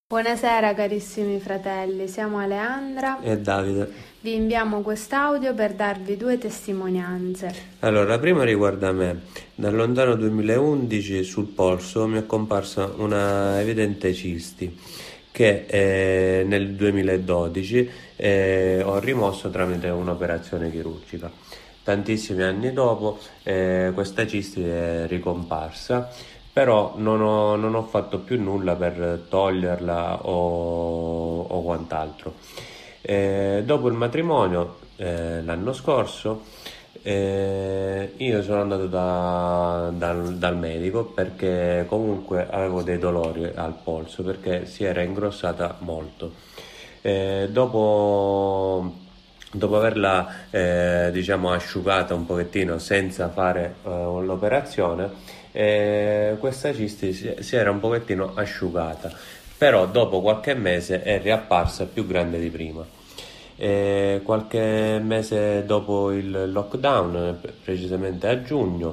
Buonasera carissimi fratelli, siamo Aleandra, E Davide. vi inviamo quest'audio per darvi due testimonianze. Allora, la prima riguarda me. Dal lontano 2011 sul polso mi è comparsa una evidente cisti che nel 2012 ho rimosso tramite un'operazione chirurgica. Tantissimi anni dopo questa cisti è ricomparsa, però non ho fatto più nulla per toglierla o quant'altro. Dopo il matrimonio, l'anno scorso, io sono andato dal medico perché comunque avevo dei dolori al polso perché si era ingrossata molto. Dopo averla diciamo asciugata un pochettino senza fare l'operazione, questa cisti si era un pochettino asciugata, però dopo qualche mese è riapparsa più grande di prima. Qualche mese dopo il lockdown, precisamente a giugno,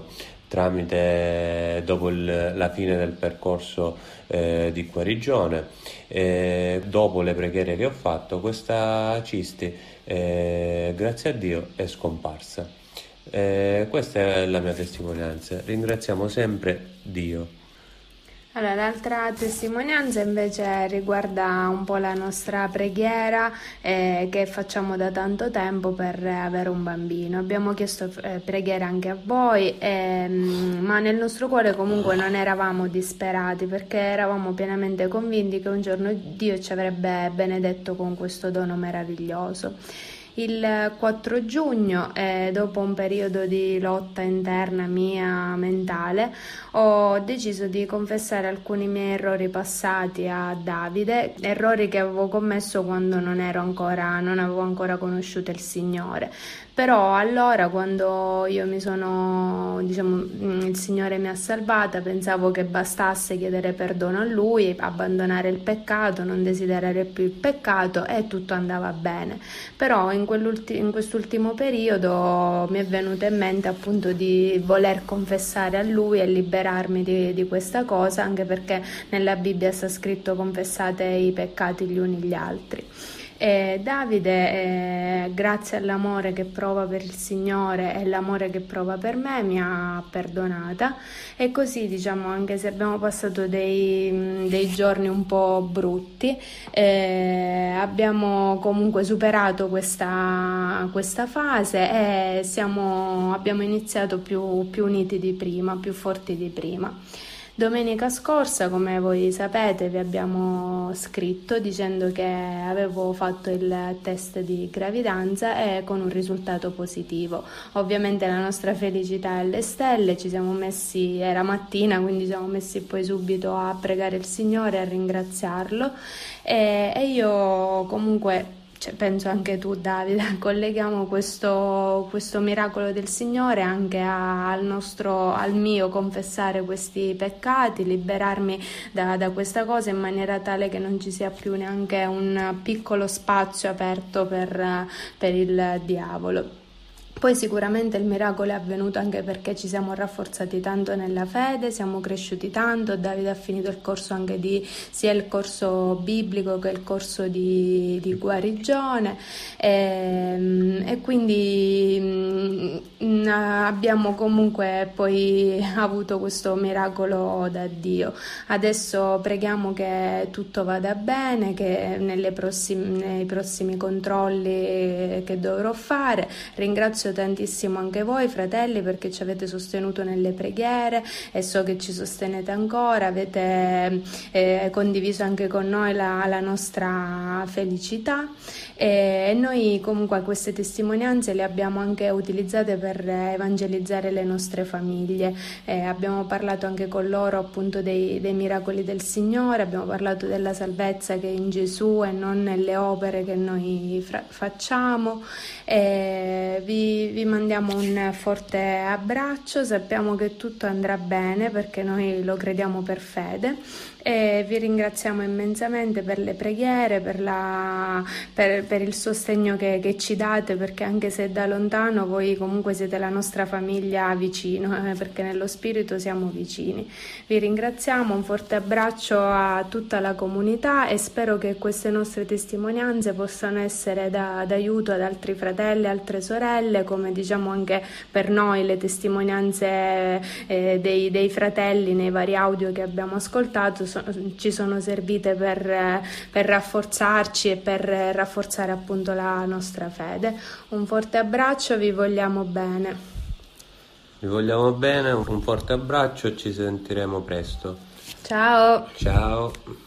dopo la fine del percorso di guarigione, dopo le preghiere che ho fatto, questa cisti, grazie a Dio, è scomparsa. Questa è la mia testimonianza. Ringraziamo sempre Dio. Allora, l'altra testimonianza invece riguarda un po' la nostra preghiera che facciamo da tanto tempo per avere un bambino. Abbiamo chiesto preghiera anche a voi, ma nel nostro cuore comunque non eravamo disperati perché eravamo pienamente convinti che un giorno Dio ci avrebbe benedetto con questo dono meraviglioso. Il 4 giugno, dopo un periodo di lotta interna mia mentale, ho deciso di confessare alcuni miei errori passati a Davide, errori che avevo commesso quando non avevo ancora conosciuto il Signore. Però allora, quando il Signore mi ha salvata, pensavo che bastasse chiedere perdono a Lui, abbandonare il peccato, non desiderare più il peccato e tutto andava bene. Però in quest'ultimo periodo mi è venuto in mente appunto di voler confessare a Lui e liberarmi di questa cosa, anche perché nella Bibbia sta scritto: confessate i peccati gli uni gli altri. E Davide, grazie all'amore che prova per il Signore e l'amore che prova per me, mi ha perdonata, e così, diciamo, anche se abbiamo passato dei giorni un po' brutti, abbiamo comunque superato questa fase e abbiamo iniziato più uniti di prima, più forti di prima. Domenica scorsa, come voi sapete, vi abbiamo scritto dicendo che avevo fatto il test di gravidanza e con un risultato positivo. Ovviamente la nostra felicità è alle stelle, era mattina, quindi ci siamo messi poi subito a pregare il Signore, a ringraziarlo, e io comunque, penso anche tu, Davide, colleghiamo questo miracolo del Signore anche al mio confessare questi peccati, liberarmi da questa cosa in maniera tale che non ci sia più neanche un piccolo spazio aperto per il diavolo. Poi sicuramente il miracolo è avvenuto anche perché ci siamo rafforzati tanto nella fede, siamo cresciuti tanto. Davide ha finito il corso anche sia il corso biblico che il corso di guarigione, e quindi abbiamo comunque poi avuto questo miracolo da Dio. Adesso preghiamo che tutto vada bene, che nei prossimi controlli che dovrò fare. Ringrazio tantissimo anche voi, fratelli, perché ci avete sostenuto nelle preghiere e so che ci sostenete ancora, avete condiviso anche con noi la nostra felicità, e noi comunque queste testimonianze le abbiamo anche utilizzate per evangelizzare le nostre famiglie. Abbiamo parlato anche con loro appunto dei miracoli del Signore, abbiamo parlato della salvezza che è in Gesù e non nelle opere che noi facciamo. Vi mandiamo un forte abbraccio, sappiamo che tutto andrà bene perché noi lo crediamo per fede, e vi ringraziamo immensamente per le preghiere, per il sostegno che ci date, perché anche se da lontano voi comunque siete la nostra famiglia vicino, perché nello spirito siamo vicini. Vi ringraziamo, un forte abbraccio a tutta la comunità e spero che queste nostre testimonianze possano essere d'aiuto ad altri fratelli, altre sorelle, come diciamo anche per noi le testimonianze dei fratelli nei vari audio che abbiamo ascoltato ci sono servite per rafforzarci e per rafforzare appunto la nostra fede. Un forte abbraccio, vi vogliamo bene. Vi vogliamo bene, un forte abbraccio e ci sentiremo presto. Ciao! Ciao!